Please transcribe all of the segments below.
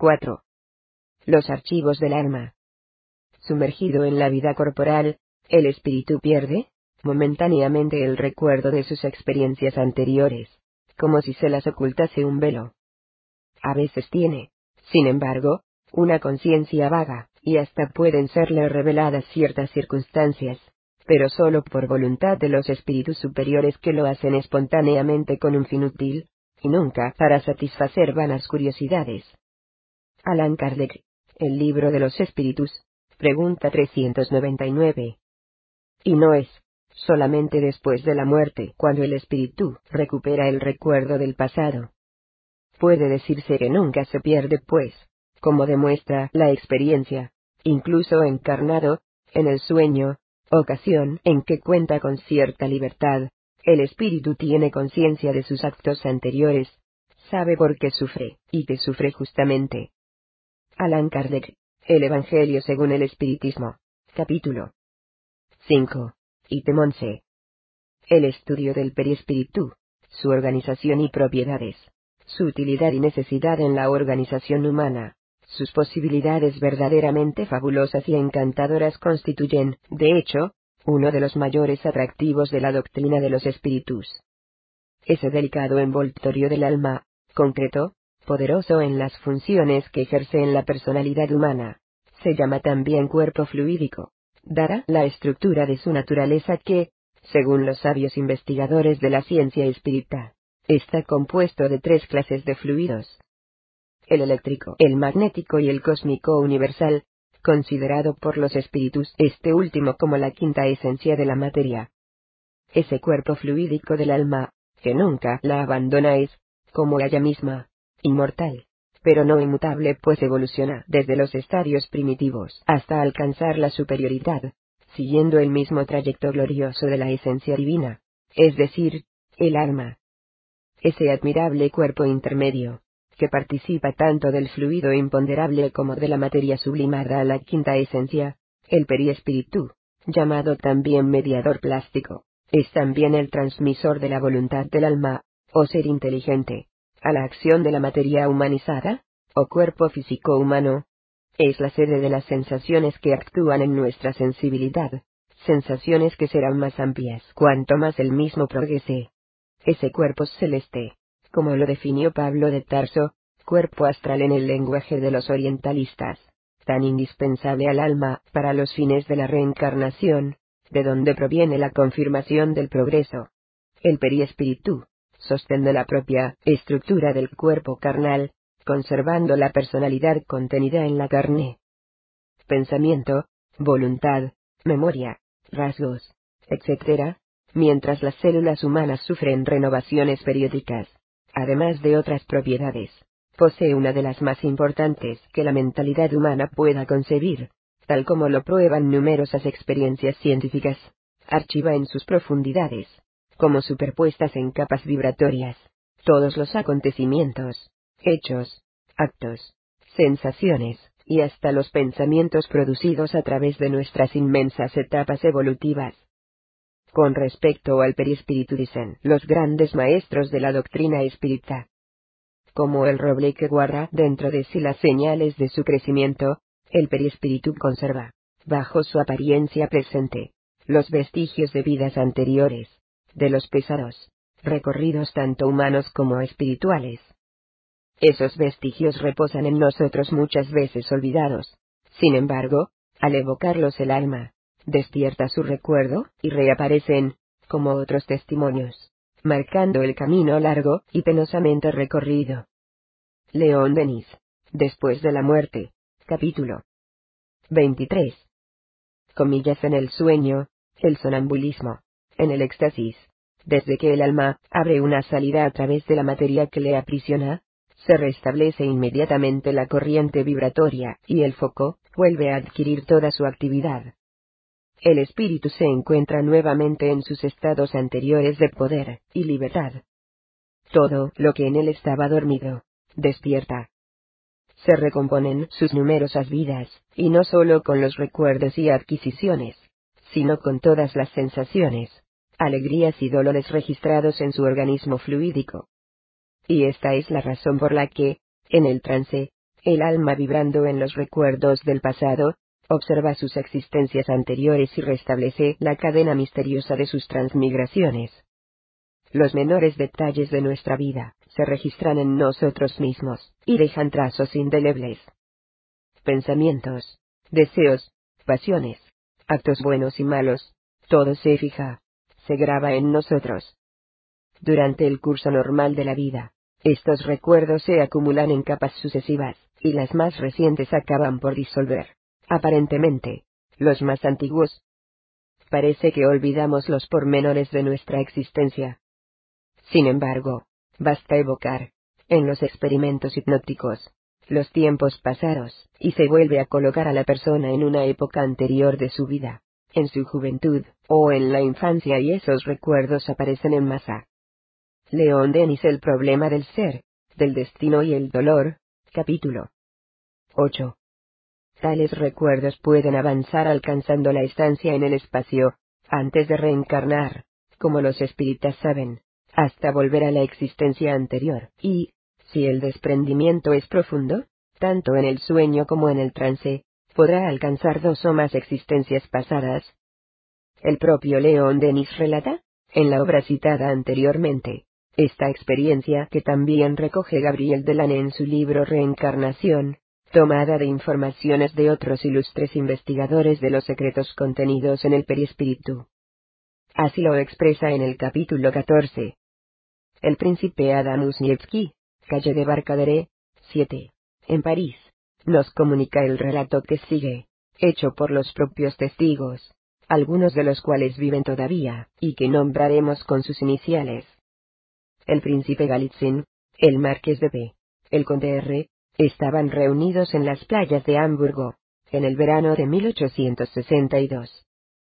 4. Los archivos del alma. Sumergido en la vida corporal, el espíritu pierde, momentáneamente, el recuerdo de sus experiencias anteriores, como si se las ocultase un velo. A veces tiene, sin embargo, una conciencia vaga, y hasta pueden serle reveladas ciertas circunstancias, pero solo por voluntad de los espíritus superiores, que lo hacen espontáneamente con un fin útil, y nunca para satisfacer vanas curiosidades. Allan Kardec, El libro de los espíritus, pregunta 399. Y no es solamente después de la muerte cuando el espíritu recupera el recuerdo del pasado. Puede decirse que nunca se pierde, pues, como demuestra la experiencia, incluso encarnado, en el sueño, ocasión en que cuenta con cierta libertad, el espíritu tiene conciencia de sus actos anteriores, sabe por qué sufre, y que sufre justamente. Allan Kardec, El Evangelio según el Espiritismo, capítulo 5. Ítem 11. El estudio del perispíritu, su organización y propiedades, su utilidad y necesidad en la organización humana, sus posibilidades verdaderamente fabulosas y encantadoras constituyen, de hecho, uno de los mayores atractivos de la doctrina de los espíritus. Ese delicado envoltorio del alma, concreto, poderoso en las funciones que ejerce en la personalidad humana, se llama también cuerpo fluídico, dada la estructura de su naturaleza que, según los sabios investigadores de la ciencia espírita, está compuesto de 3 clases de fluidos: el eléctrico, el magnético y el cósmico universal, considerado por los espíritus este último como la quinta esencia de la materia. Ese cuerpo fluídico del alma, que nunca la abandona, es, como ella misma, inmortal, pero no inmutable, pues evoluciona desde los estadios primitivos hasta alcanzar la superioridad, siguiendo el mismo trayecto glorioso de la esencia divina, es decir, el alma. Ese admirable cuerpo intermedio, que participa tanto del fluido imponderable como de la materia sublimada a la quinta esencia, el periespíritu, llamado también mediador plástico, es también el transmisor de la voluntad del alma, o ser inteligente, a la acción de la materia humanizada, o cuerpo físico humano. Es la sede de las sensaciones que actúan en nuestra sensibilidad, sensaciones que serán más amplias cuanto más el mismo progrese. Ese cuerpo celeste, como lo definió Pablo de Tarso, cuerpo astral en el lenguaje de los orientalistas, tan indispensable al alma para los fines de la reencarnación, de donde proviene la confirmación del progreso. El periespíritu, sostén de la propia estructura del cuerpo carnal, conservando la personalidad contenida en la carne. Pensamiento, voluntad, memoria, rasgos, etc., mientras las células humanas sufren renovaciones periódicas, además de otras propiedades, posee una de las más importantes que la mentalidad humana pueda concebir, tal como lo prueban numerosas experiencias científicas. Archiva en sus profundidades, como superpuestas en capas vibratorias, todos los acontecimientos, hechos, actos, sensaciones, y hasta los pensamientos producidos a través de nuestras inmensas etapas evolutivas. Con respecto al perispíritu, dicen los grandes maestros de la doctrina espírita: como el roble que guarda dentro de sí las señales de su crecimiento, el perispíritu conserva, bajo su apariencia presente, los vestigios de vidas anteriores, de los pesados recorridos tanto humanos como espirituales. Esos vestigios reposan en nosotros muchas veces olvidados. Sin embargo, al evocarlos el alma despierta su recuerdo y reaparecen, como otros testimonios, marcando el camino largo y penosamente recorrido. León Denis, Después de la muerte, capítulo 23. Comillas: en el sueño, el sonambulismo, en el éxtasis, desde que el alma abre una salida a través de la materia que le aprisiona, se restablece inmediatamente la corriente vibratoria y el foco vuelve a adquirir toda su actividad. El espíritu se encuentra nuevamente en sus estados anteriores de poder y libertad. Todo lo que en él estaba dormido, despierta. Se recomponen sus numerosas vidas, y no solo con los recuerdos y adquisiciones, sino con todas las sensaciones, alegrías y dolores registrados en su organismo fluídico. Y esta es la razón por la que, en el trance, El alma, vibrando en los recuerdos del pasado, observa sus existencias anteriores y restablece la cadena misteriosa de sus transmigraciones. Los menores detalles de nuestra vida se registran en nosotros mismos, y dejan trazos indelebles. Pensamientos, deseos, pasiones, actos buenos y malos, todo se fija, se graba en nosotros. Durante el curso normal de la vida, estos recuerdos se acumulan en capas sucesivas, y las más recientes acaban por disolver, aparentemente, los más antiguos. Parece que olvidamos los pormenores de nuestra existencia. Sin embargo, basta evocar, en los experimentos hipnóticos, los tiempos pasados, y se vuelve a colocar a la persona en una época anterior de su vida, en su juventud, o en la infancia, y esos recuerdos aparecen en masa. Leon Denis, El problema del ser, del destino y el dolor, capítulo 8. Tales recuerdos pueden avanzar alcanzando la estancia en el espacio, antes de reencarnar, como los espíritas saben, hasta volver a la existencia anterior, y, si el desprendimiento es profundo, tanto en el sueño como en el trance, podrá alcanzar 2 o más existencias pasadas. El propio Leon Denis relata, en la obra citada anteriormente, esta experiencia que también recoge Gabriel Delaney en su libro Reencarnación, tomada de informaciones de otros ilustres investigadores de los secretos contenidos en el perispíritu. Así lo expresa en el capítulo 14. El príncipe Adam Usniewski, calle de Barcadere, 7, en París, nos comunica el relato que sigue, hecho por los propios testigos, algunos de los cuales viven todavía, y que nombraremos con sus iniciales. El príncipe Galitzin, el marqués de B., el conde R., estaban reunidos en las playas de Hamburgo, en el verano de 1862.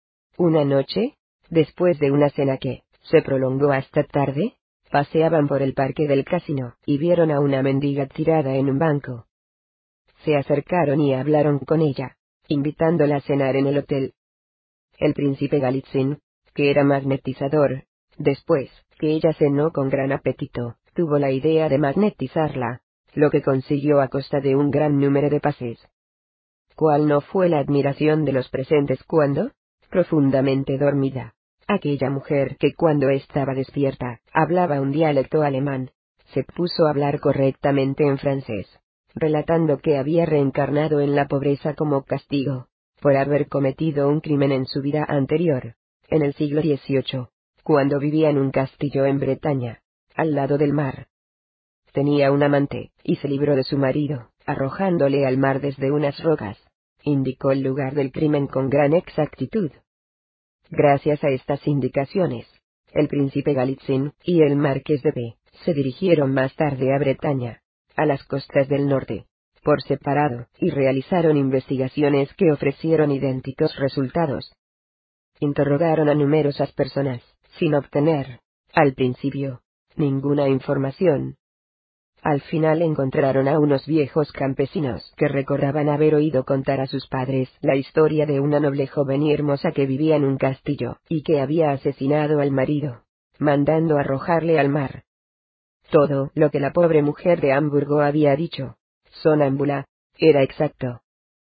Una noche, después de una cena que se prolongó hasta tarde, paseaban por el parque del casino, y vieron a una mendiga tirada en un banco. Se acercaron y hablaron con ella, invitándola a cenar en el hotel. El príncipe Galitzin, que era magnetizador, después que ella cenó con gran apetito, tuvo la idea de magnetizarla, lo que consiguió a costa de un gran número de pases. ¿Cuál no fue la admiración de los presentes cuando, profundamente dormida, aquella mujer que cuando estaba despierta, hablaba un dialecto alemán, se puso a hablar correctamente en francés, relatando que había reencarnado en la pobreza como castigo, por haber cometido un crimen en su vida anterior, en el siglo XVIII, cuando vivía en un castillo en Bretaña, al lado del mar. Tenía un amante, y se libró de su marido, arrojándole al mar desde unas rocas. Indicó el lugar del crimen con gran exactitud. Gracias a estas indicaciones, el príncipe Galitzin y el marqués de B. se dirigieron más tarde a Bretaña, a las costas del norte, por separado, y realizaron investigaciones que ofrecieron idénticos resultados. Interrogaron a numerosas personas, sin obtener, al principio, ninguna información. Al final encontraron a unos viejos campesinos que recordaban haber oído contar a sus padres la historia de una noble joven y hermosa que vivía en un castillo, y que había asesinado al marido, mandando arrojarle al mar. Todo lo que la pobre mujer de Hamburgo había dicho, sonámbula, era exacto.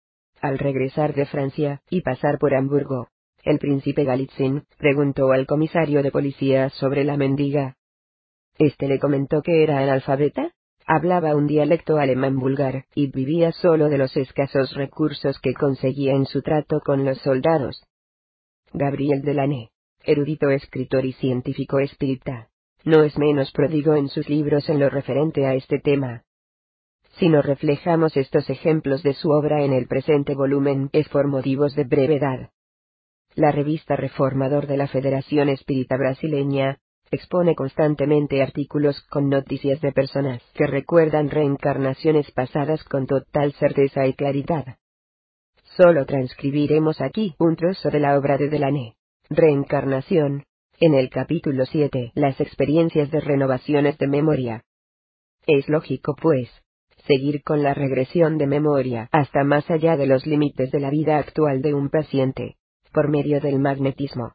Al regresar de Francia, y pasar por Hamburgo, el príncipe Galitzin preguntó al comisario de policía sobre la mendiga. Este le comentó que era analfabeta, hablaba un dialecto alemán vulgar, y vivía solo de los escasos recursos que conseguía en su trato con los soldados. Gabriel Delaney, erudito escritor y científico espírita, no es menos pródigo en sus libros en lo referente a este tema. Si nos reflejamos estos ejemplos de su obra en el presente volumen, es por motivos de brevedad. La revista Reformador de la Federación Espírita Brasileña expone constantemente artículos con noticias de personas que recuerdan reencarnaciones pasadas con total certeza y claridad. Solo transcribiremos aquí un trozo de la obra de Delaney, Reencarnación, en el capítulo 7, las experiencias de renovaciones de memoria. Es lógico, pues, seguir con la regresión de memoria hasta más allá de los límites de la vida actual de un paciente, por medio del magnetismo.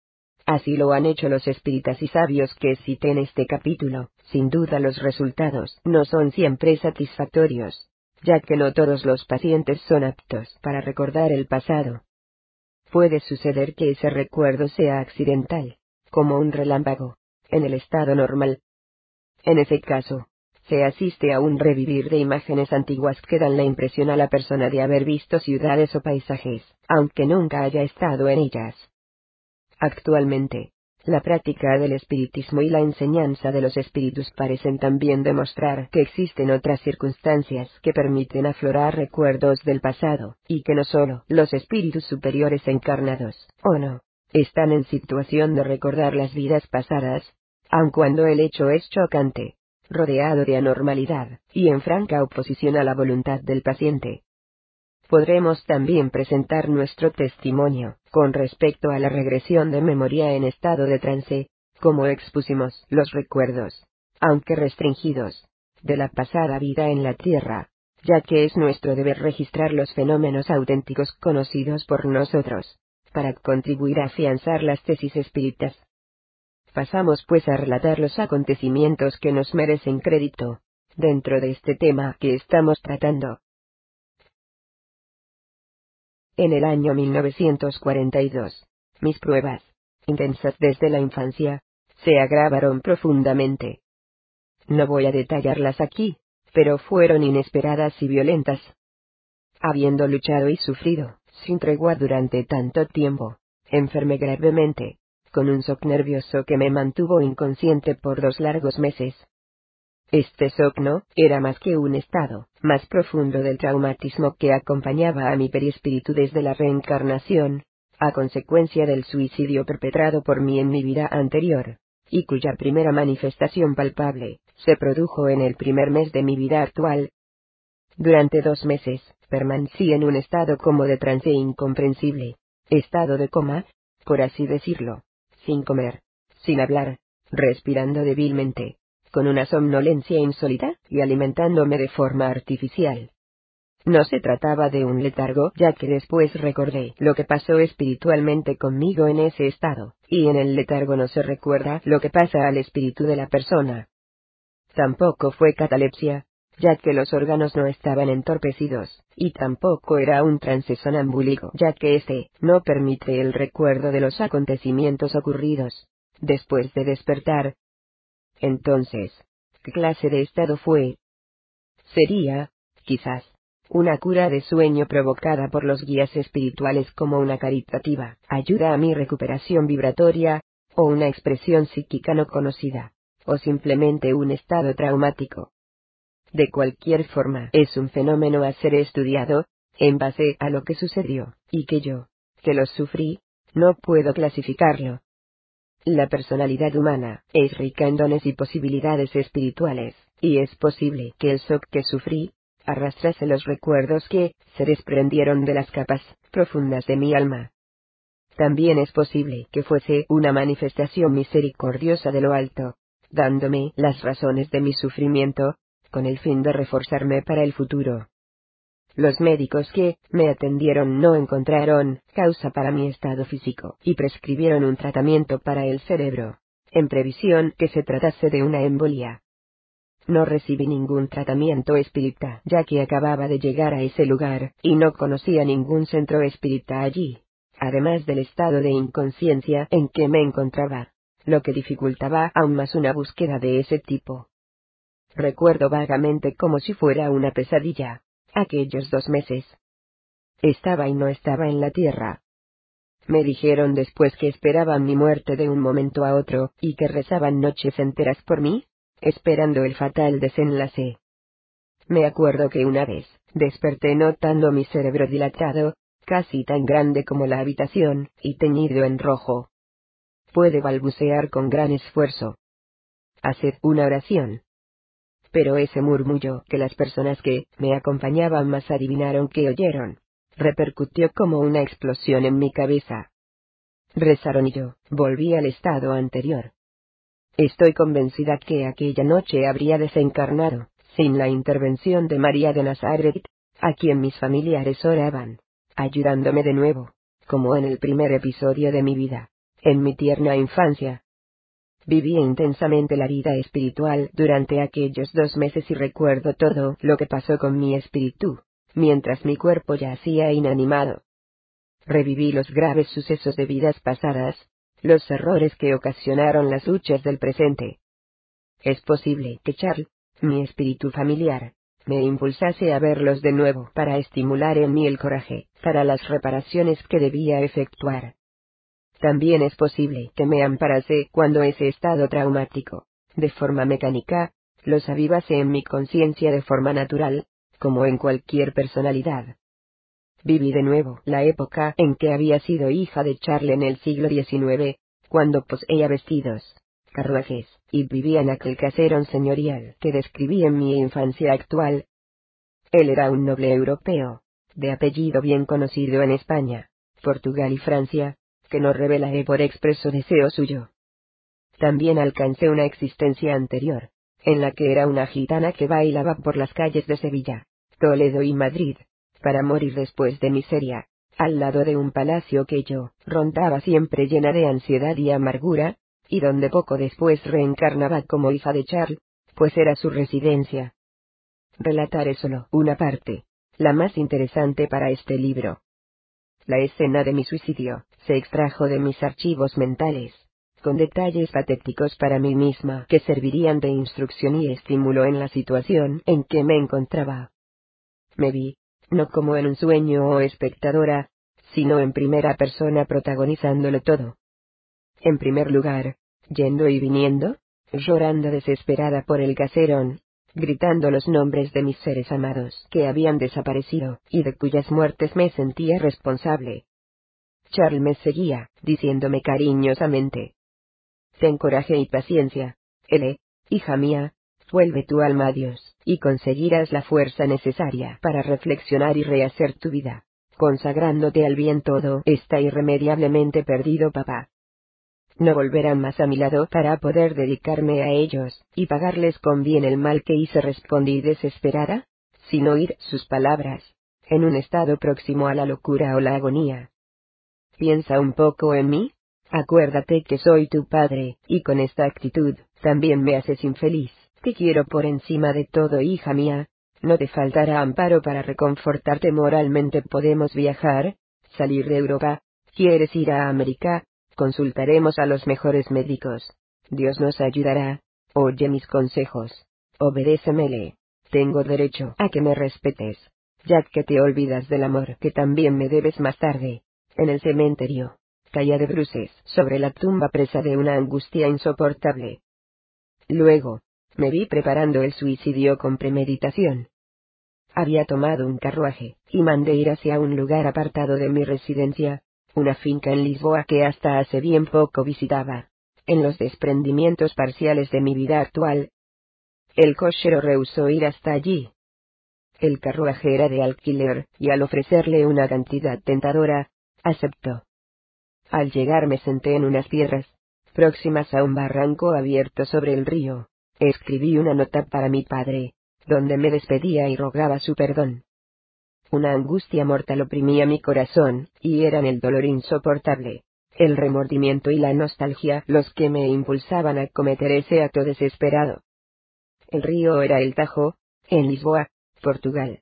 Así lo han hecho los espíritas y sabios que cité en este capítulo. Sin duda los resultados no son siempre satisfactorios, ya que no todos los pacientes son aptos para recordar el pasado. Puede suceder que ese recuerdo sea accidental, como un relámpago, en el estado normal. En ese caso, se asiste a un revivir de imágenes antiguas que dan la impresión a la persona de haber visto ciudades o paisajes, aunque nunca haya estado en ellas. Actualmente, la práctica del espiritismo y la enseñanza de los espíritus parecen también demostrar que existen otras circunstancias que permiten aflorar recuerdos del pasado, y que no solo los espíritus superiores encarnados, o no, están en situación de recordar las vidas pasadas, aun cuando el hecho es chocante, rodeado de anormalidad, y en franca oposición a la voluntad del paciente. Podremos también presentar nuestro testimonio, con respecto a la regresión de memoria en estado de trance, como expusimos los recuerdos, aunque restringidos, de la pasada vida en la Tierra, ya que es nuestro deber registrar los fenómenos auténticos conocidos por nosotros, para contribuir a afianzar las tesis espíritas. Pasamos pues a relatar los acontecimientos que nos merecen crédito, dentro de este tema que estamos tratando. En el año 1942, mis pruebas, intensas desde la infancia, se agravaron profundamente. No voy a detallarlas aquí, pero fueron inesperadas y violentas. Habiendo luchado y sufrido, sin tregua durante tanto tiempo, enfermé gravemente, con un shock nervioso que me mantuvo inconsciente por 2 largos meses. Este shock no era más que un estado más profundo del traumatismo que acompañaba a mi perispíritu desde la reencarnación, a consecuencia del suicidio perpetrado por mí en mi vida anterior, y cuya primera manifestación palpable se produjo en el primer mes de mi vida actual. Durante 2 meses, permanecí en un estado como de trance incomprensible, estado de coma, por así decirlo, sin comer, sin hablar, respirando débilmente, con una somnolencia insólita, y alimentándome de forma artificial. No se trataba de un letargo, ya que después recordé lo que pasó espiritualmente conmigo en ese estado, y en el letargo no se recuerda lo que pasa al espíritu de la persona. Tampoco fue catalepsia, ya que los órganos no estaban entorpecidos, y tampoco era un trance sonambúlico, ya que este no permite el recuerdo de los acontecimientos ocurridos después de despertar. Entonces, ¿qué clase de estado fue? Sería, quizás, una cura de sueño provocada por los guías espirituales como una caritativa ayuda a mi recuperación vibratoria, o una expresión psíquica no conocida, o simplemente un estado traumático. De cualquier forma, es un fenómeno a ser estudiado, en base a lo que sucedió, y que yo, que lo sufrí, no puedo clasificarlo. La personalidad humana es rica en dones y posibilidades espirituales, y es posible que el shock que sufrí arrastrase los recuerdos que se desprendieron de las capas profundas de mi alma. También es posible que fuese una manifestación misericordiosa de lo alto, dándome las razones de mi sufrimiento, con el fin de reforzarme para el futuro. Los médicos que me atendieron no encontraron causa para mi estado físico y prescribieron un tratamiento para el cerebro, en previsión que se tratase de una embolia. No recibí ningún tratamiento espírita, ya que acababa de llegar a ese lugar y no conocía ningún centro espírita allí, además del estado de inconsciencia en que me encontraba, lo que dificultaba aún más una búsqueda de ese tipo. Recuerdo vagamente como si fuera una pesadilla aquellos 2 meses. Estaba y no estaba en la tierra. Me dijeron después que esperaban mi muerte de un momento a otro, y que rezaban noches enteras por mí, esperando el fatal desenlace. Me acuerdo que una vez, desperté notando mi cerebro dilatado, casi tan grande como la habitación, y teñido en rojo. Pude balbucear con gran esfuerzo. Haced una oración. Pero ese murmullo que las personas que me acompañaban más adivinaron que oyeron, repercutió como una explosión en mi cabeza. Rezaron y yo volví al estado anterior. Estoy convencida que aquella noche habría desencarnado, sin la intervención de María de Nazaret, a quien mis familiares oraban, ayudándome de nuevo, como en el primer episodio de mi vida, en mi tierna infancia. Viví intensamente la vida espiritual durante aquellos 2 meses y recuerdo todo lo que pasó con mi espíritu, mientras mi cuerpo yacía inanimado. Reviví los graves sucesos de vidas pasadas, los errores que ocasionaron las luchas del presente. Es posible que Charles, mi espíritu familiar, me impulsase a verlos de nuevo para estimular en mí el coraje para las reparaciones que debía efectuar. También es posible que me amparase cuando ese estado traumático, de forma mecánica, los avivase en mi conciencia de forma natural, como en cualquier personalidad. Viví de nuevo la época en que había sido hija de Charles en el siglo XIX, cuando poseía vestidos, carruajes, y vivía en aquel casero señorial que describí en mi infancia actual. Él era un noble europeo, de apellido bien conocido en España, Portugal y Francia, que no revelaré por expreso deseo suyo. También alcancé una existencia anterior, en la que era una gitana que bailaba por las calles de Sevilla, Toledo y Madrid, para morir después de miseria, al lado de un palacio que yo rondaba siempre llena de ansiedad y amargura, y donde poco después reencarnaba como hija de Charles, pues era su residencia. Relataré solo una parte, la más interesante para este libro. La escena de mi suicidio se extrajo de mis archivos mentales, con detalles patéticos para mí misma que servirían de instrucción y estímulo en la situación en que me encontraba. Me vi, no como en un sueño o espectadora, sino en primera persona protagonizándolo todo. En primer lugar, yendo y viniendo, llorando desesperada por el caserón, gritando los nombres de mis seres amados que habían desaparecido y de cuyas muertes me sentía responsable. Charles me seguía, diciéndome cariñosamente: ten coraje y paciencia, hija mía, vuelve tu alma a Dios, y conseguirás la fuerza necesaria para reflexionar y rehacer tu vida, consagrándote al bien. Todo está irremediablemente perdido, papá. No volverán más a mi lado para poder dedicarme a ellos, y pagarles con bien el mal que hice. Respondí desesperada, sin oír sus palabras, en un estado próximo a la locura o la agonía. Piensa un poco en mí, acuérdate que soy tu padre, y con esta actitud, también me haces infeliz. Te quiero por encima de todo, hija mía, no te faltará amparo para reconfortarte moralmente. Podemos viajar, salir de Europa, ¿quieres ir a América? Consultaremos a los mejores médicos. Dios nos ayudará. Oye mis consejos. Obedécemele. Tengo derecho a que me respetes, ya que te olvidas del amor que también me debes más tarde. En el cementerio, caía de bruces sobre la tumba presa de una angustia insoportable. Luego, me vi preparando el suicidio con premeditación. Había tomado un carruaje, y mandé ir hacia un lugar apartado de mi residencia, una finca en Lisboa que hasta hace bien poco visitaba, en los desprendimientos parciales de mi vida actual. El cochero rehusó ir hasta allí. El carruaje era de alquiler, y al ofrecerle una cantidad tentadora, aceptó. Al llegar me senté en unas piedras, próximas a un barranco abierto sobre el río. Escribí una nota para mi padre, donde me despedía y rogaba su perdón. Una angustia mortal oprimía mi corazón, y eran el dolor insoportable, el remordimiento y la nostalgia los que me impulsaban a cometer ese acto desesperado. El río era el Tajo, en Lisboa, Portugal.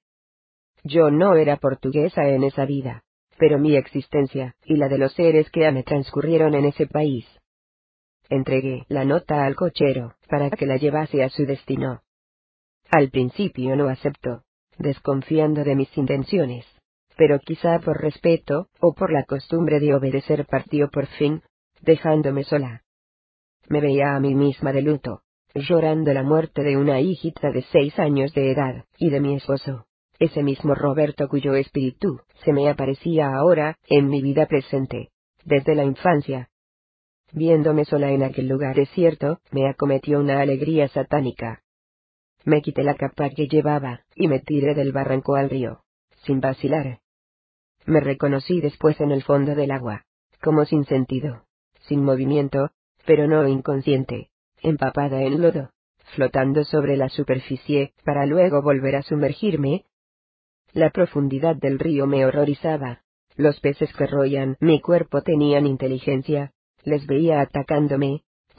Yo no era portuguesa en esa vida, pero mi existencia, y la de los seres que me transcurrieron en ese país. Entregué la nota al cochero, para que la llevase a su destino. Al principio no aceptó, desconfiando de mis intenciones, pero quizá por respeto, o por la costumbre de obedecer, partió por fin, dejándome sola. Me veía a mí misma de luto, llorando la muerte de una hijita de 6 años de edad, y de mi esposo, ese mismo Roberto cuyo espíritu se me aparecía ahora, en mi vida presente, desde la infancia. Viéndome sola en aquel lugar desierto, me acometió una alegría satánica. Me quité la capa que llevaba, y me tiré del barranco al río, sin vacilar. Me reconocí después en el fondo del agua, como sin sentido, sin movimiento, pero no inconsciente, empapada en lodo, flotando sobre la superficie, para luego volver a sumergirme. La profundidad del río me horrorizaba. Los peces que roían mi cuerpo tenían inteligencia, les veía atacándome,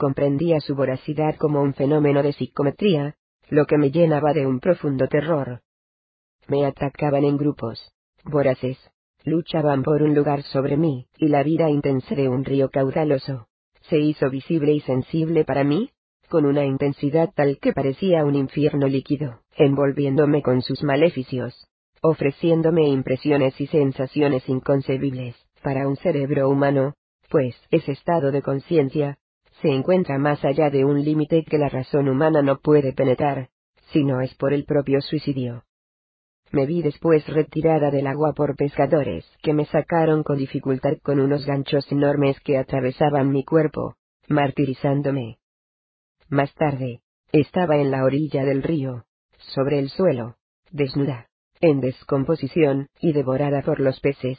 Comprendía su voracidad como un fenómeno de psicometría, lo que me llenaba de un profundo terror. Me atacaban en grupos, voraces, luchaban por un lugar sobre mí, y la vida intensa de un río caudaloso se hizo visible y sensible para mí, con una intensidad tal que parecía un infierno líquido, envolviéndome con sus maleficios, ofreciéndome impresiones y sensaciones inconcebibles para un cerebro humano, pues ese estado de conciencia se encuentra más allá de un límite que la razón humana no puede penetrar, si no es por el propio suicidio. Me vi después retirada del agua por pescadores que me sacaron con dificultad con unos ganchos enormes que atravesaban mi cuerpo, martirizándome. Más tarde, estaba en la orilla del río, sobre el suelo, desnuda, en descomposición, y devorada por los peces.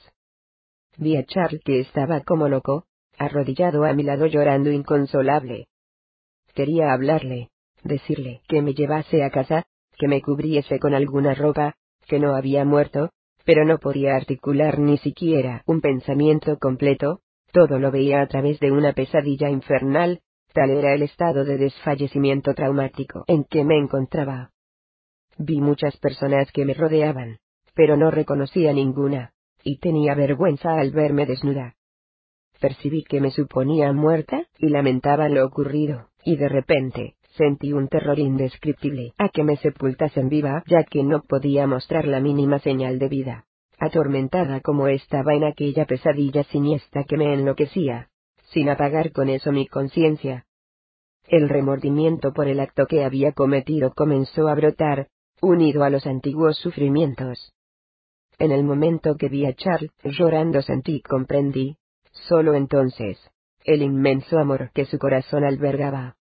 Vi a Charles, que estaba como loco, arrodillado a mi lado llorando inconsolable. Quería hablarle, decirle que me llevase a casa, que me cubriese con alguna ropa, que no había muerto, pero no podía articular ni siquiera un pensamiento completo, todo lo veía a través de una pesadilla infernal, tal era el estado de desfallecimiento traumático en que me encontraba. Vi muchas personas que me rodeaban, pero no reconocía ninguna, y tenía vergüenza al verme desnuda. Percibí que me suponían muerta, y lamentaban lo ocurrido, y de repente sentí un terror indescriptible a que me sepultasen viva, ya que no podía mostrar la mínima señal de vida, atormentada como estaba en aquella pesadilla siniestra que me enloquecía, sin apagar con eso mi conciencia. El remordimiento por el acto que había cometido comenzó a brotar, unido a los antiguos sufrimientos. En el momento que vi a Charles llorando sentí y comprendí, solo entonces, el inmenso amor que su corazón albergaba.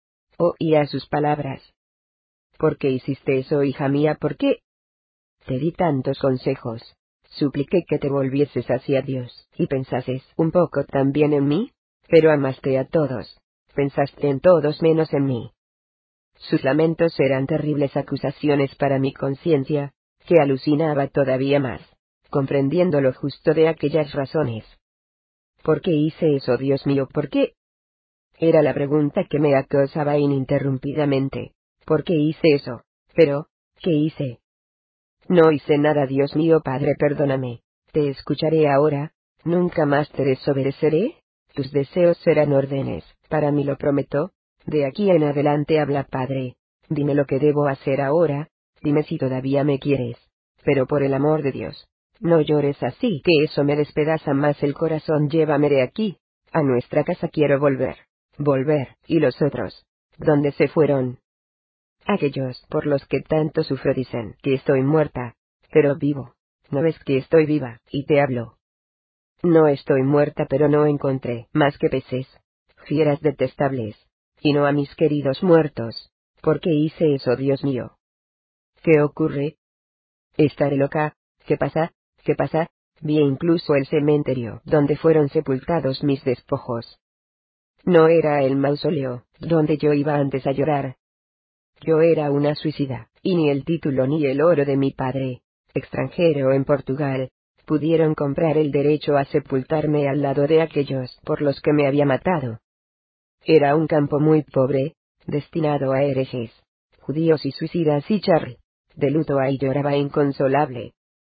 Oía sus palabras. ¿Por qué hiciste eso, hija mía? ¿Por qué? Te di tantos consejos. Supliqué que te volvieses hacia Dios, y pensases un poco también en mí, pero amaste a todos. Pensaste en todos menos en mí. Sus lamentos eran terribles acusaciones para mi conciencia, que alucinaba todavía más, comprendiendo lo justo de aquellas razones. ¿Por qué hice eso, Dios mío? ¿Por qué? Era la pregunta que me acosaba ininterrumpidamente. ¿Por qué hice eso? Pero, ¿qué hice? No hice nada, Dios mío, Padre, perdóname. Te escucharé ahora, nunca más te desobedeceré. Tus deseos serán órdenes, para mí lo prometo. De aquí en adelante habla, Padre. Dime lo que debo hacer ahora, dime si todavía me quieres. Pero por el amor de Dios, no llores así, que eso me despedaza más el corazón. Llévame de aquí, a nuestra casa quiero volver. Volver, ¿y los otros? ¿Dónde se fueron? Aquellos por los que tanto sufro dicen que estoy muerta, pero vivo. ¿No ves que estoy viva, y te hablo? No estoy muerta, pero no encontré más que peces, fieras detestables, y no a mis queridos muertos. ¿Por qué hice eso, Dios mío? ¿Qué ocurre? Estaré loca. ¿Qué pasa? ¿Qué pasa? Vi incluso el cementerio donde fueron sepultados mis despojos. No era el mausoleo donde yo iba antes a llorar. Yo era una suicida, y ni el título ni el oro de mi padre, extranjero en Portugal, pudieron comprar el derecho a sepultarme al lado de aquellos por los que me había matado. Era un campo muy pobre, destinado a herejes, judíos y suicidas, y Charlie, de luto ahí lloraba inconsolable.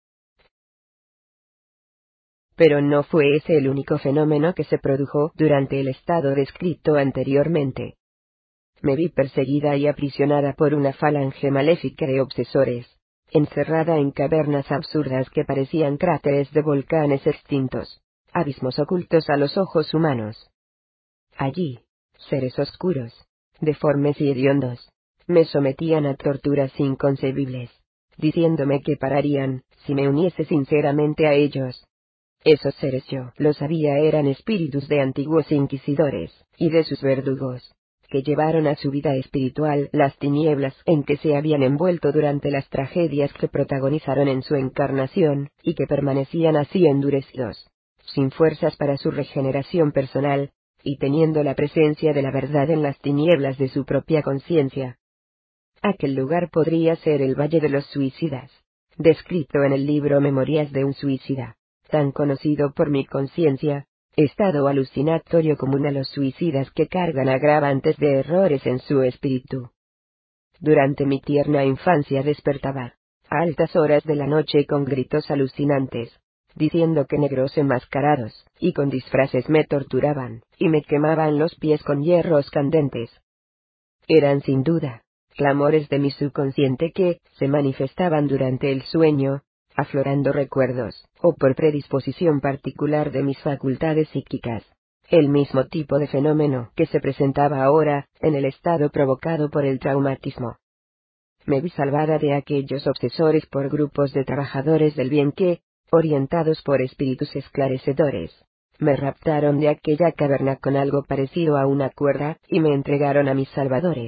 Pero no fue ese el único fenómeno que se produjo durante el estado descrito anteriormente. Me vi perseguida y aprisionada por una falange maléfica de obsesores, encerrada en cavernas absurdas que parecían cráteres de volcanes extintos, abismos ocultos a los ojos humanos. Allí, seres oscuros, deformes y hediondos, me sometían a torturas inconcebibles, diciéndome que pararían si me uniese sinceramente a ellos. Esos seres, yo lo sabía, eran espíritus de antiguos inquisidores, y de sus verdugos, que llevaron a su vida espiritual las tinieblas en que se habían envuelto durante las tragedias que protagonizaron en su encarnación, y que permanecían así endurecidos, sin fuerzas para su regeneración personal, y teniendo la presencia de la verdad en las tinieblas de su propia conciencia. Aquel lugar podría ser el Valle de los Suicidas, descrito en el libro Memorias de un Suicida, tan conocido por mi conciencia, Estado alucinatorio común a los suicidas que cargan agravantes de errores en su espíritu. Durante mi tierna infancia despertaba, a altas horas de la noche con gritos alucinantes, diciendo que negros enmascarados, y con disfraces me torturaban, y me quemaban los pies con hierros candentes. Eran sin duda, clamores de mi subconsciente que se manifestaban durante el sueño, aflorando recuerdos, o por predisposición particular de mis facultades psíquicas. El mismo tipo de fenómeno que se presentaba ahora, en el estado provocado por el traumatismo. Me vi salvada de aquellos obsesores por grupos de trabajadores del bien que, orientados por espíritus esclarecedores, me raptaron de aquella caverna con algo parecido a una cuerda, y me entregaron a mis salvadores.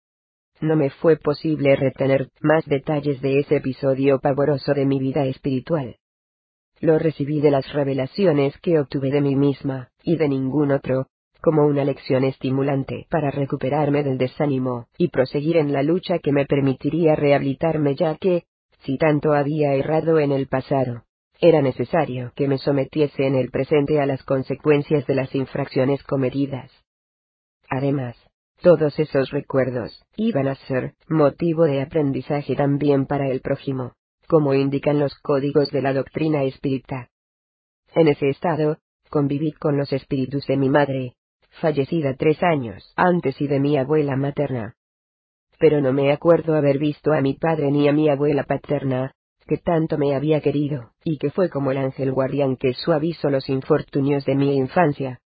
No me fue posible retener más detalles de ese episodio pavoroso de mi vida espiritual. Lo recibí de las revelaciones que obtuve de mí misma, y de ningún otro, como una lección estimulante para recuperarme del desánimo, y proseguir en la lucha que me permitiría rehabilitarme, ya que, si tanto había errado en el pasado, era necesario que me sometiese en el presente a las consecuencias de las infracciones cometidas. Además, todos esos recuerdos iban a ser motivo de aprendizaje también para el prójimo, como indican los códigos de la doctrina espírita. En ese estado, conviví con los espíritus de mi madre, fallecida 3 años antes, y de mi abuela materna. Pero no me acuerdo haber visto a mi padre ni a mi abuela paterna, que tanto me había querido, y que fue como el ángel guardián que suavizó los infortunios de mi infancia.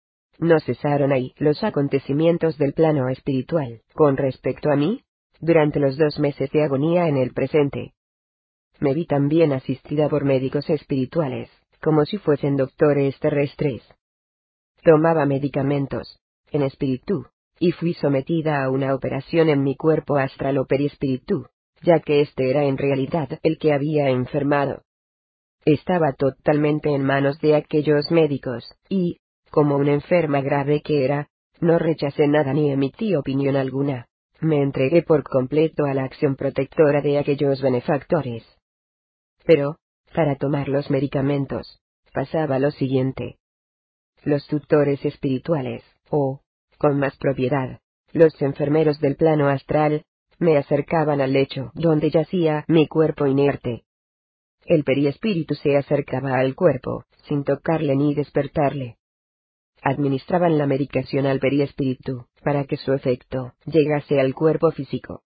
No cesaron ahí los acontecimientos del plano espiritual, con respecto a mí, durante los 2 meses de agonía en el presente. Me vi también asistida por médicos espirituales, como si fuesen doctores terrestres. Tomaba medicamentos, en espíritu, y fui sometida a una operación en mi cuerpo astral o perispíritu, ya que este era en realidad el que había enfermado. Estaba totalmente en manos de aquellos médicos, y, como una enferma grave que era, no rechacé nada ni emití opinión alguna. Me entregué por completo a la acción protectora de aquellos benefactores. Pero, para tomar los medicamentos, pasaba lo siguiente. Los tutores espirituales, o, con más propiedad, los enfermeros del plano astral, me acercaban al lecho donde yacía mi cuerpo inerte. El periespíritu se acercaba al cuerpo, sin tocarle ni despertarle. Administraban la medicación al periespíritu, para que su efecto llegase al cuerpo físico.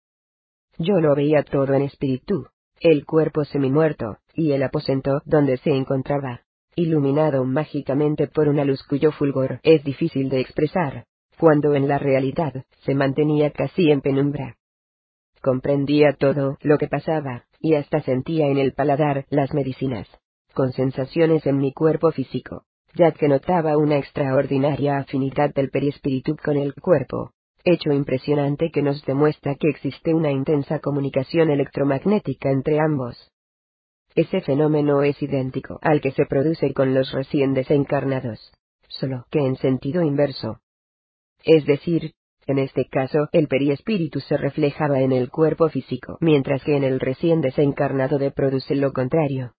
Yo lo veía todo en espíritu, el cuerpo semimuerto, y el aposento donde se encontraba, iluminado mágicamente por una luz cuyo fulgor es difícil de expresar, cuando en la realidad se mantenía casi en penumbra. Comprendía todo lo que pasaba, y hasta sentía en el paladar las medicinas, con sensaciones en mi cuerpo físico, ya que notaba una extraordinaria afinidad del perispíritu con el cuerpo, hecho impresionante que nos demuestra que existe una intensa comunicación electromagnética entre ambos. Ese fenómeno es idéntico al que se produce con los recién desencarnados, solo que en sentido inverso. Es decir, en este caso el periespíritu se reflejaba en el cuerpo físico, mientras que en el recién desencarnado produce lo contrario.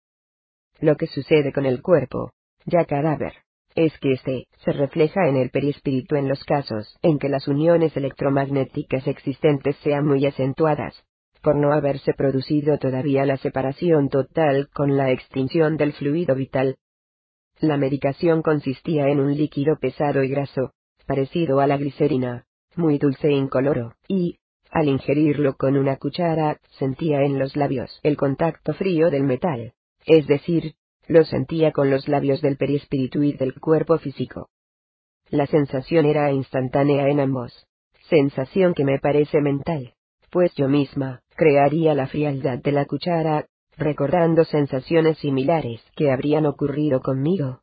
Lo que sucede con el cuerpo, ya cadáver, es que éste se refleja en el perispíritu en los casos en que las uniones electromagnéticas existentes sean muy acentuadas, por no haberse producido todavía la separación total con la extinción del fluido vital. La medicación consistía en un líquido pesado y graso, parecido a la glicerina, muy dulce e incoloro, y, al ingerirlo con una cuchara, sentía en los labios el contacto frío del metal, es decir, lo sentía con los labios del perispíritu y del cuerpo físico. La sensación era instantánea en ambos, sensación que me parece mental, pues yo misma crearía la frialdad de la cuchara, recordando sensaciones similares que habrían ocurrido conmigo.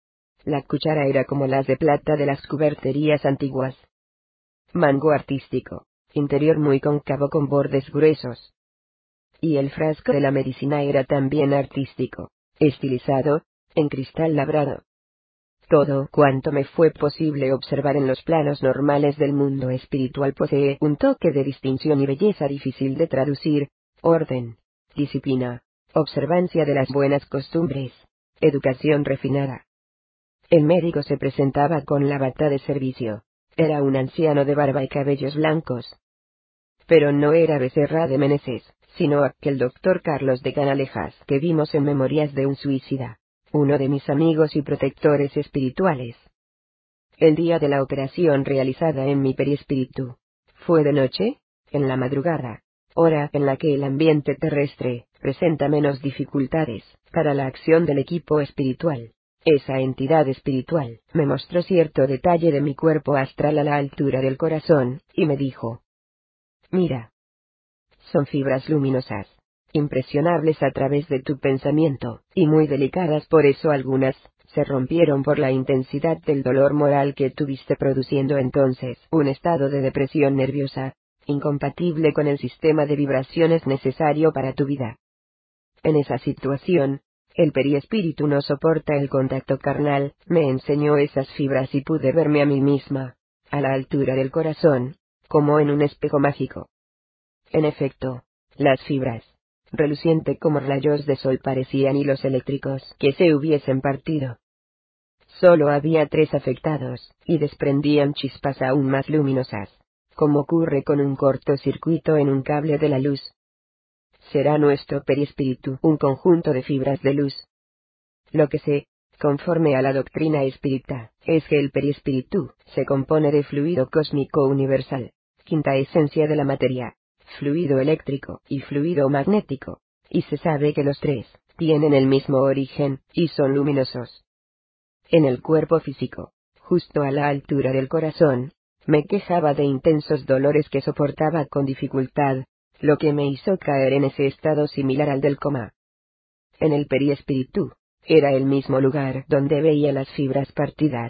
La cuchara era como las de plata de las cuberterías antiguas. Mango artístico, interior muy cóncavo con bordes gruesos. Y el frasco de la medicina era también artístico, estilizado, en cristal labrado. Todo cuanto me fue posible observar en los planos normales del mundo espiritual posee un toque de distinción y belleza difícil de traducir, orden, disciplina, observancia de las buenas costumbres, educación refinada. El médico se presentaba con la bata de servicio. Era un anciano de barba y cabellos blancos. Pero no era Becerra de Meneses, sino aquel doctor Carlos de Canalejas que vimos en Memorias de un suicida, uno de mis amigos y protectores espirituales. El día de la operación realizada en mi perispíritu fue de noche, en la madrugada, hora en la que el ambiente terrestre presenta menos dificultades para la acción del equipo espiritual. Esa entidad espiritual me mostró cierto detalle de mi cuerpo astral a la altura del corazón, y me dijo: mira, son fibras luminosas, impresionables a través de tu pensamiento, y muy delicadas, por eso algunas se rompieron por la intensidad del dolor moral que tuviste, produciendo entonces un estado de depresión nerviosa, incompatible con el sistema de vibraciones necesario para tu vida. En esa situación, el periespíritu no soporta el contacto carnal, me enseñó esas fibras y pude verme a mí misma, a la altura del corazón, como en un espejo mágico. En efecto, las fibras, reluciente como rayos de sol, parecían hilos eléctricos que se hubiesen partido. Solo había 3 afectados, y desprendían chispas aún más luminosas, como ocurre con un cortocircuito en un cable de la luz. ¿Será nuestro perispíritu un conjunto de fibras de luz? Lo que sé, conforme a la doctrina espírita, es que el perispíritu se compone de fluido cósmico universal, quinta esencia de la materia, fluido eléctrico y fluido magnético, y se sabe que los 3 tienen el mismo origen, y son luminosos. En el cuerpo físico, justo a la altura del corazón, me quejaba de intensos dolores que soportaba con dificultad, lo que me hizo caer en ese estado similar al del coma. En el perispíritu, era el mismo lugar donde veía las fibras partidas.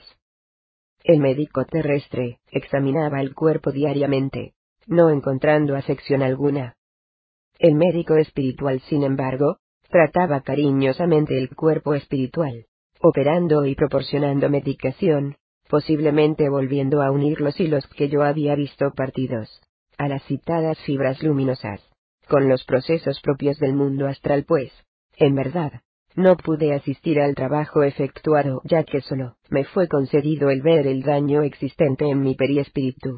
El médico terrestre examinaba el cuerpo diariamente, no encontrando afección alguna. El médico espiritual, sin embargo, trataba cariñosamente el cuerpo espiritual, operando y proporcionando medicación, posiblemente volviendo a unir los hilos que yo había visto partidos, a las citadas fibras luminosas, con los procesos propios del mundo astral, pues, en verdad, no pude asistir al trabajo efectuado, ya que solo me fue concedido el ver el daño existente en mi perispíritu.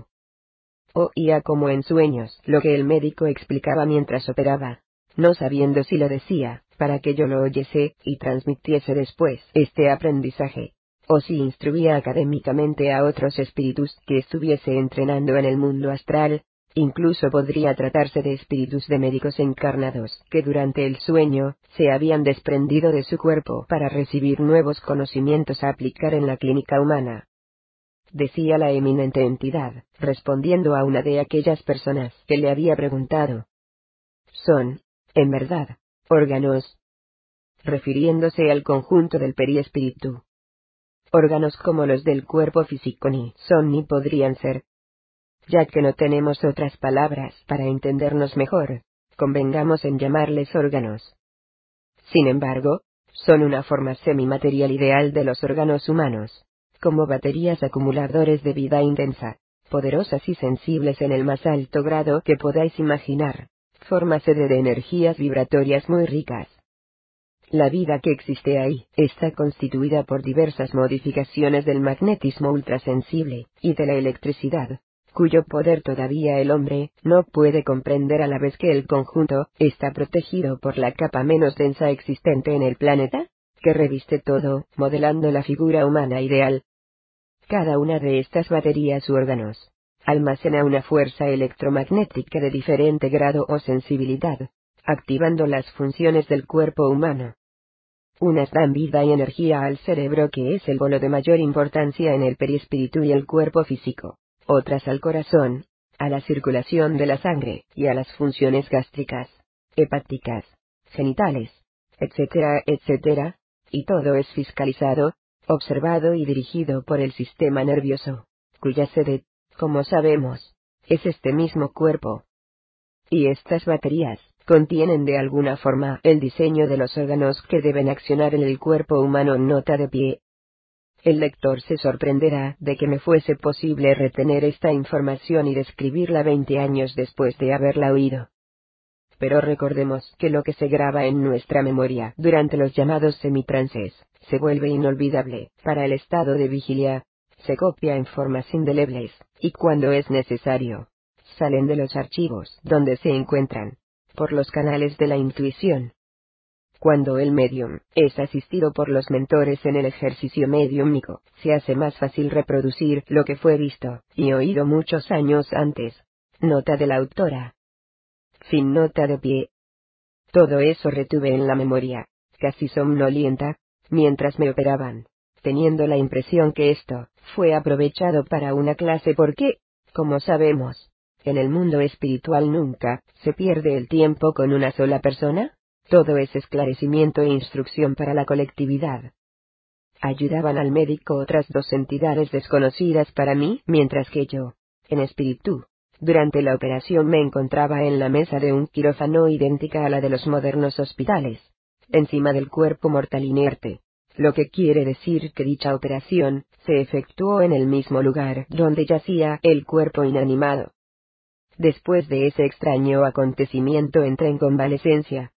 Oía como en sueños lo que el médico explicaba mientras operaba, no sabiendo si lo decía para que yo lo oyese y transmitiese después este aprendizaje, o si instruía académicamente a otros espíritus que estuviese entrenando en el mundo astral. Incluso podría tratarse de espíritus de médicos encarnados que durante el sueño se habían desprendido de su cuerpo para recibir nuevos conocimientos a aplicar en la clínica humana. Decía la eminente entidad, respondiendo a una de aquellas personas que le había preguntado: son, en verdad, órganos, refiriéndose al conjunto del perispíritu. Órganos como los del cuerpo físico ni son ni podrían ser. Ya que no tenemos otras palabras para entendernos mejor, convengamos en llamarles órganos. Sin embargo, son una forma semimaterial ideal de los órganos humanos, como baterías acumuladores de vida intensa, poderosas y sensibles en el más alto grado que podáis imaginar, forma sede de energías vibratorias muy ricas. La vida que existe ahí está constituida por diversas modificaciones del magnetismo ultrasensible y de la electricidad, cuyo poder todavía el hombre no puede comprender, a la vez que el conjunto está protegido por la capa menos densa existente en el planeta, que reviste todo, modelando la figura humana ideal. Cada una de estas baterías u órganos almacena una fuerza electromagnética de diferente grado o sensibilidad, activando las funciones del cuerpo humano. Unas dan vida y energía al cerebro, que es el polo de mayor importancia en el perispíritu y el cuerpo físico, otras al corazón, a la circulación de la sangre y a las funciones gástricas, hepáticas, genitales, etcétera, etcétera, y todo es fiscalizado, observado y dirigido por el sistema nervioso, cuya sede, como sabemos, es este mismo cuerpo. Y estas baterías contienen de alguna forma el diseño de los órganos que deben accionar en el cuerpo humano. Nota de pie. El lector se sorprenderá de que me fuese posible retener esta información y describirla 20 años después de haberla oído. Pero recordemos que lo que se graba en nuestra memoria durante los llamados semitrances, se vuelve inolvidable para el estado de vigilia, se copia en formas indelebles, y cuando es necesario, salen de los archivos donde se encuentran, por los canales de la intuición. Cuando el medium es asistido por los mentores en el ejercicio mediúmnico, se hace más fácil reproducir lo que fue visto y oído muchos años antes. Nota de la autora. Fin nota de pie. Todo eso retuve en la memoria, casi somnolienta, mientras me operaban, teniendo la impresión que esto fue aprovechado para una clase porque, como sabemos, en el mundo espiritual nunca se pierde el tiempo con una sola persona. Todo es esclarecimiento e instrucción para la colectividad. Ayudaban al médico otras dos entidades desconocidas para mí, mientras que yo, en espíritu, durante la operación me encontraba en la mesa de un quirófano idéntica a la de los modernos hospitales, encima del cuerpo mortal inerte, lo que quiere decir que dicha operación se efectuó en el mismo lugar donde yacía el cuerpo inanimado. Después de ese extraño acontecimiento entré en convalecencia.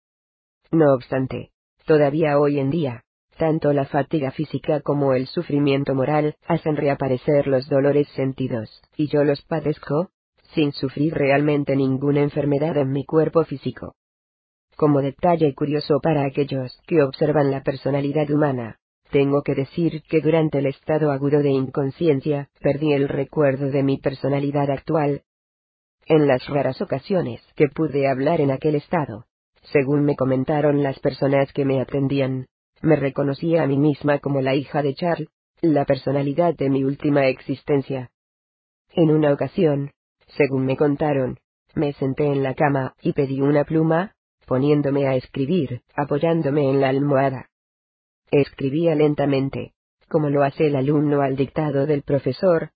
No obstante, todavía hoy en día, tanto la fatiga física como el sufrimiento moral hacen reaparecer los dolores sentidos, y yo los padezco, sin sufrir realmente ninguna enfermedad en mi cuerpo físico. Como detalle curioso para aquellos que observan la personalidad humana, tengo que decir que durante el estado agudo de inconsciencia, perdí el recuerdo de mi personalidad actual. En las raras ocasiones que pude hablar en aquel estado, según me comentaron las personas que me atendían, me reconocía a mí misma como la hija de Charles, la personalidad de mi última existencia. En una ocasión, según me contaron, me senté en la cama y pedí una pluma, poniéndome a escribir, apoyándome en la almohada. Escribía lentamente, como lo hace el alumno al dictado del profesor.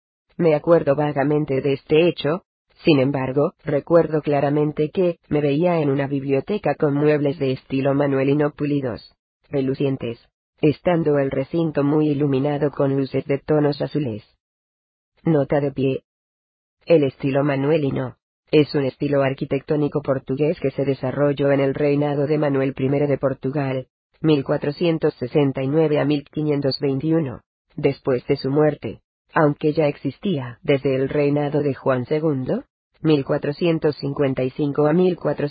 Me acuerdo vagamente de este hecho. Sin embargo, recuerdo claramente que me veía en una biblioteca con muebles de estilo manuelino pulidos, relucientes, estando el recinto muy iluminado con luces de tonos azules. Nota de pie. El estilo manuelino es un estilo arquitectónico portugués que se desarrolló en el reinado de Manuel I de Portugal, 1469 a 1521, después de su muerte, aunque ya existía desde el reinado de Juan II, 1455 a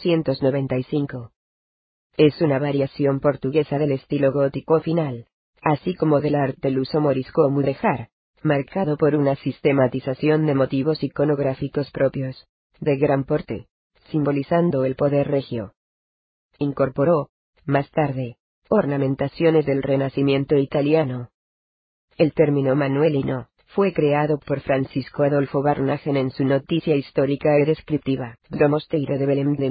1495. Es una variación portuguesa del estilo gótico final, así como del arte luso morisco mudéjar, marcado por una sistematización de motivos iconográficos propios, de gran porte, simbolizando el poder regio. Incorporó, más tarde, ornamentaciones del Renacimiento italiano. El término manuelino fue creado por Francisco Adolfo Barnagen en su Noticia histórica y descriptiva, do Mosteiro de Belém de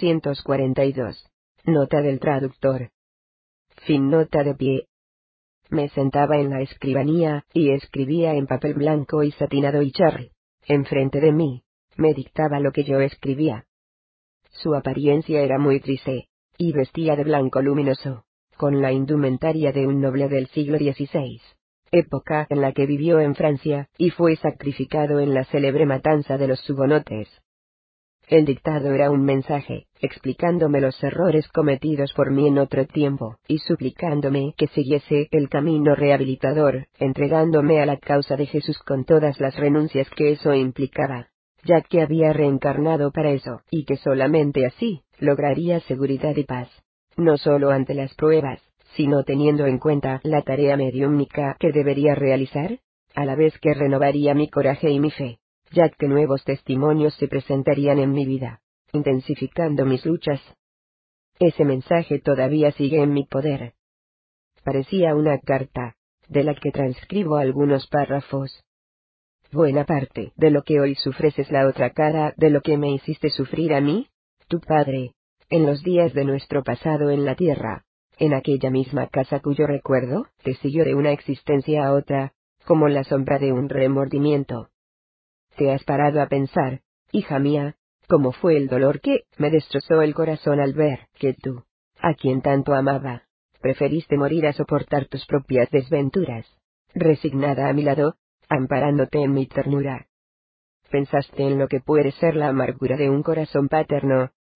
1842. Nota del traductor. Fin nota de pie. Me sentaba en la escribanía, y escribía en papel blanco y satinado y Charlie, enfrente de mí, me dictaba lo que yo escribía. Su apariencia era muy triste, y vestía de blanco luminoso, con la indumentaria de un noble del siglo XVI. Época en la que vivió en Francia, y fue sacrificado en la célebre matanza de los hugonotes. El dictado era un mensaje, explicándome los errores cometidos por mí en otro tiempo, y suplicándome que siguiese el camino rehabilitador, entregándome a la causa de Jesús con todas las renuncias que eso implicaba, ya que había reencarnado para eso, y que solamente así lograría seguridad y paz, no solo ante las pruebas, sino teniendo en cuenta la tarea mediúmnica que debería realizar, a la vez que renovaría mi coraje y mi fe, ya que nuevos testimonios se presentarían en mi vida, intensificando mis luchas. Ese mensaje todavía sigue en mi poder. Parecía una carta, de la que transcribo algunos párrafos. Buena parte de lo que hoy sufres es la otra cara de lo que me hiciste sufrir a mí, tu padre, en los días de nuestro pasado en la tierra, en aquella misma casa cuyo recuerdo te siguió de una existencia a otra, como la sombra de un remordimiento. ¿Te has parado a pensar, hija mía, cómo fue el dolor que me destrozó el corazón al ver que tú, a quien tanto amaba, preferiste morir a soportar tus propias desventuras, resignada a mi lado, amparándote en mi ternura? ¿Pensaste en lo que puede ser la amargura de un corazón paterno,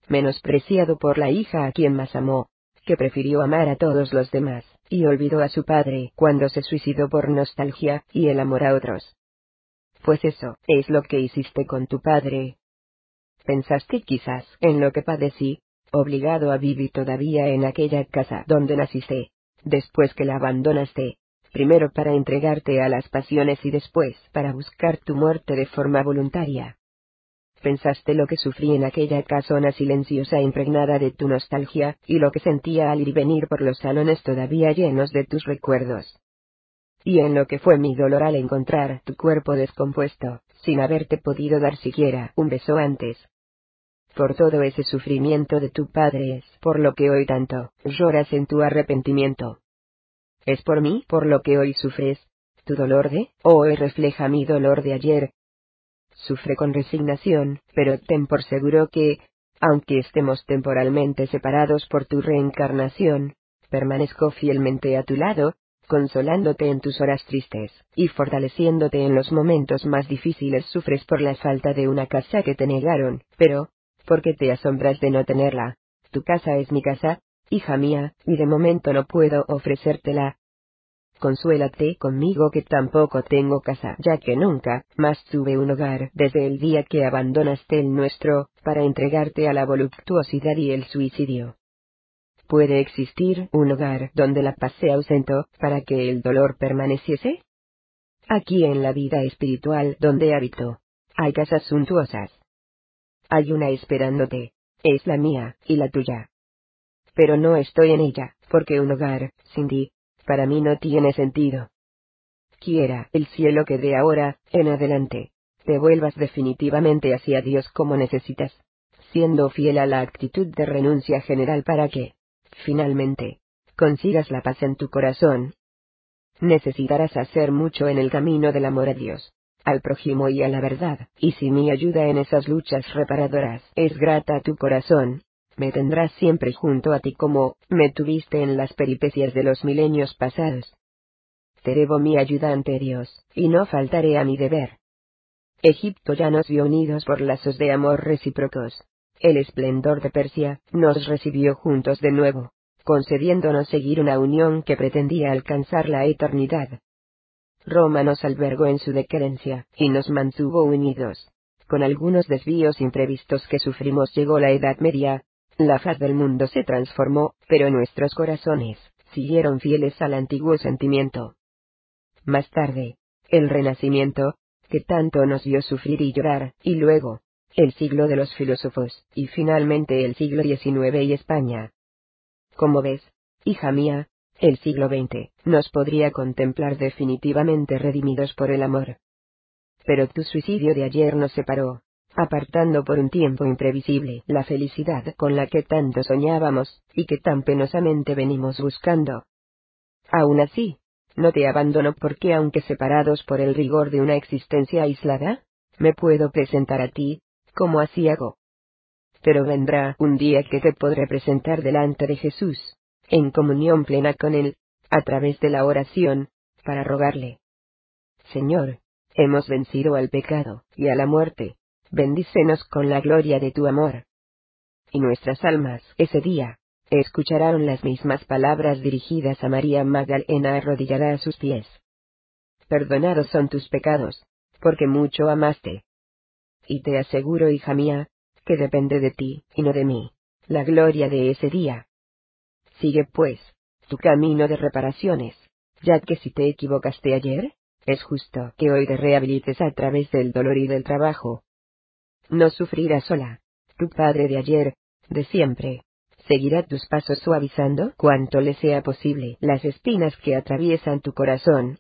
menospreciado por la hija a quien más amó, que prefirió amar a todos los demás, y olvidó a su padre cuando se suicidó por nostalgia y el amor a otros. Pues eso es lo que hiciste con tu padre. Pensaste quizás en lo que padecí, obligado a vivir todavía en aquella casa donde naciste, después que la abandonaste, primero para entregarte a las pasiones y después para buscar tu muerte de forma voluntaria. Pensaste lo que sufrí en aquella casona silenciosa impregnada de tu nostalgia, y lo que sentía al ir y venir por los salones todavía llenos de tus recuerdos. Y en lo que fue mi dolor al encontrar tu cuerpo descompuesto, sin haberte podido dar siquiera un beso antes. Por todo ese sufrimiento de tu padre es por lo que hoy tanto lloras en tu arrepentimiento. Es por mí por lo que hoy sufres, tu dolor de hoy refleja mi dolor de ayer. Sufre con resignación, pero ten por seguro que, aunque estemos temporalmente separados por tu reencarnación, permanezco fielmente a tu lado, consolándote en tus horas tristes, y fortaleciéndote en los momentos más difíciles. Sufres por la falta de una casa que te negaron, pero, ¿por qué te asombras de no tenerla? Tu casa es mi casa, hija mía, y de momento no puedo ofrecértela. Consuélate conmigo que tampoco tengo casa, ya que nunca más tuve un hogar desde el día que abandonaste el nuestro, para entregarte a la voluptuosidad y el suicidio. ¿Puede existir un hogar donde la paz se ausentó, para que el dolor permaneciese? Aquí en la vida espiritual donde habito, hay casas suntuosas. Hay una esperándote, es la mía, y la tuya. Pero no estoy en ella, porque un hogar, sin ti, para mí no tiene sentido. Quiera el cielo que de ahora en adelante te vuelvas definitivamente hacia Dios como necesitas, siendo fiel a la actitud de renuncia general para que, finalmente, consigas la paz en tu corazón. Necesitarás hacer mucho en el camino del amor a Dios, al prójimo y a la verdad, y si mi ayuda en esas luchas reparadoras es grata a tu corazón, me tendrás siempre junto a ti como me tuviste en las peripecias de los milenios pasados. Te debo mi ayuda ante Dios, y no faltaré a mi deber. Egipto ya nos vio unidos por lazos de amor recíprocos. El esplendor de Persia nos recibió juntos de nuevo, concediéndonos seguir una unión que pretendía alcanzar la eternidad. Roma nos albergó en su decadencia, y nos mantuvo unidos. Con algunos desvíos imprevistos que sufrimos llegó la Edad Media, la faz del mundo se transformó, pero nuestros corazones siguieron fieles al antiguo sentimiento. Más tarde, el Renacimiento, que tanto nos vio sufrir y llorar, y luego, el siglo de los filósofos, y finalmente el siglo XIX y España. Como ves, hija mía, el siglo XX nos podría contemplar definitivamente redimidos por el amor. Pero tu suicidio de ayer nos separó, apartando por un tiempo imprevisible la felicidad con la que tanto soñábamos, y que tan penosamente venimos buscando. Aún así, no te abandono porque aunque separados por el rigor de una existencia aislada, me puedo presentar a ti, como así hago. Pero vendrá un día que te podré presentar delante de Jesús, en comunión plena con Él, a través de la oración, para rogarle: Señor, hemos vencido al pecado y a la muerte, bendícenos con la gloria de tu amor. Y nuestras almas, ese día, escucharán las mismas palabras dirigidas a María Magdalena arrodillada a sus pies. Perdonados son tus pecados, porque mucho amaste. Y te aseguro, hija mía, que depende de ti, y no de mí, la gloria de ese día. Sigue pues, tu camino de reparaciones, ya que si te equivocaste ayer, es justo que hoy te rehabilites a través del dolor y del trabajo. No sufrirás sola. Tu padre de ayer, de siempre, seguirá tus pasos suavizando cuanto le sea posible las espinas que atraviesan tu corazón.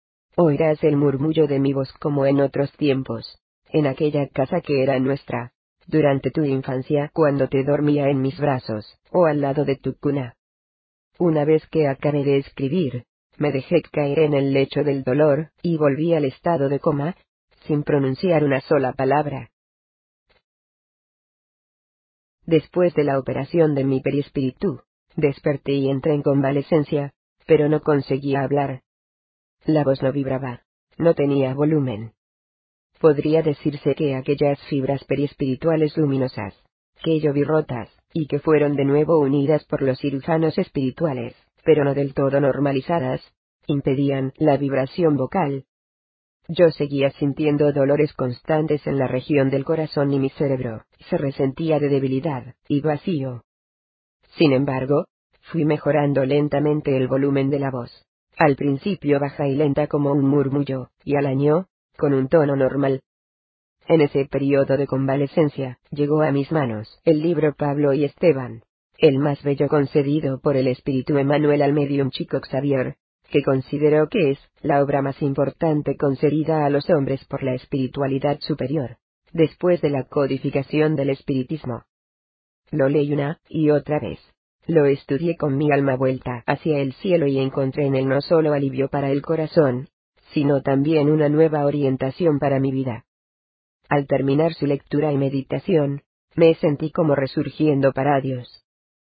Oirás el murmullo de mi voz como en otros tiempos, en aquella casa que era nuestra, durante tu infancia cuando te dormía en mis brazos, o al lado de tu cuna. Una vez que acabé de escribir, me dejé caer en el lecho del dolor, y volví al estado de coma, sin pronunciar una sola palabra. Después de la operación de mi perispíritu, desperté y entré en convalecencia, pero no conseguía hablar. La voz no vibraba, no tenía volumen. Podría decirse que aquellas fibras periespirituales luminosas, que yo vi rotas, y que fueron de nuevo unidas por los cirujanos espirituales, pero no del todo normalizadas, impedían la vibración vocal. Yo seguía sintiendo dolores constantes en la región del corazón y mi cerebro se resentía de debilidad y vacío. Sin embargo, fui mejorando lentamente el volumen de la voz. Al principio baja y lenta como un murmullo, y al año, con un tono normal. En ese periodo de convalecencia, llegó a mis manos el libro Pablo y Esteban, el más bello concedido por el Espíritu Emmanuel al medium Chico Xavier, que considero que es la obra más importante concedida a los hombres por la espiritualidad superior, después de la codificación del espiritismo. Lo leí una y otra vez. Lo estudié con mi alma vuelta hacia el cielo y encontré en él no solo alivio para el corazón, sino también una nueva orientación para mi vida. Al terminar su lectura y meditación, me sentí como resurgiendo para Dios.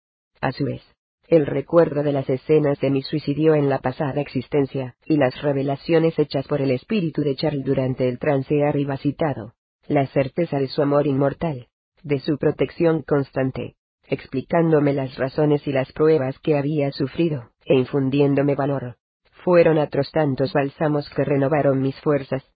A su vez, el recuerdo de las escenas de mi suicidio en la pasada existencia, y las revelaciones hechas por el espíritu de Charles durante el trance arriba citado, la certeza de su amor inmortal, de su protección constante, explicándome las razones y las pruebas que había sufrido, e infundiéndome valor, fueron otros tantos bálsamos que renovaron mis fuerzas.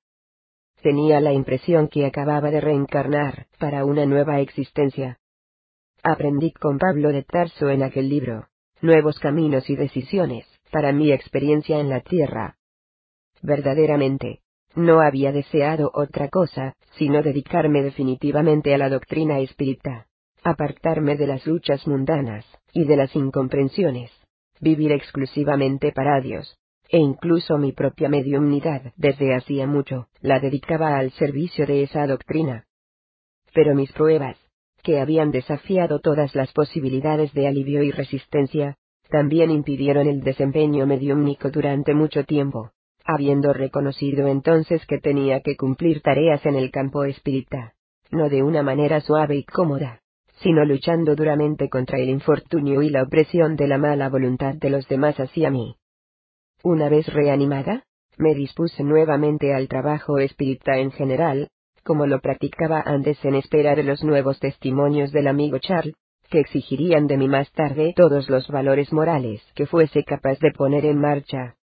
Tenía la impresión que acababa de reencarnar para una nueva existencia. Aprendí con Pablo de Tarso en aquel libro, nuevos caminos y decisiones, para mi experiencia en la tierra. Verdaderamente, no había deseado otra cosa, sino dedicarme definitivamente a la doctrina espírita, apartarme de las luchas mundanas, y de las incomprensiones, vivir exclusivamente para Dios, e incluso mi propia mediumnidad desde hacía mucho, la dedicaba al servicio de esa doctrina. Pero mis pruebas, que habían desafiado todas las posibilidades de alivio y resistencia, también impidieron el desempeño mediúmnico durante mucho tiempo, habiendo reconocido entonces que tenía que cumplir tareas en el campo espírita, no de una manera suave y cómoda, sino luchando duramente contra el infortunio y la opresión de la mala voluntad de los demás hacia mí. Una vez reanimada, me dispuse nuevamente al trabajo espírita en general, como lo practicaba antes en espera de los nuevos testimonios del amigo Charles, que exigirían de mí más tarde todos los valores morales que fuese capaz de poner en marcha.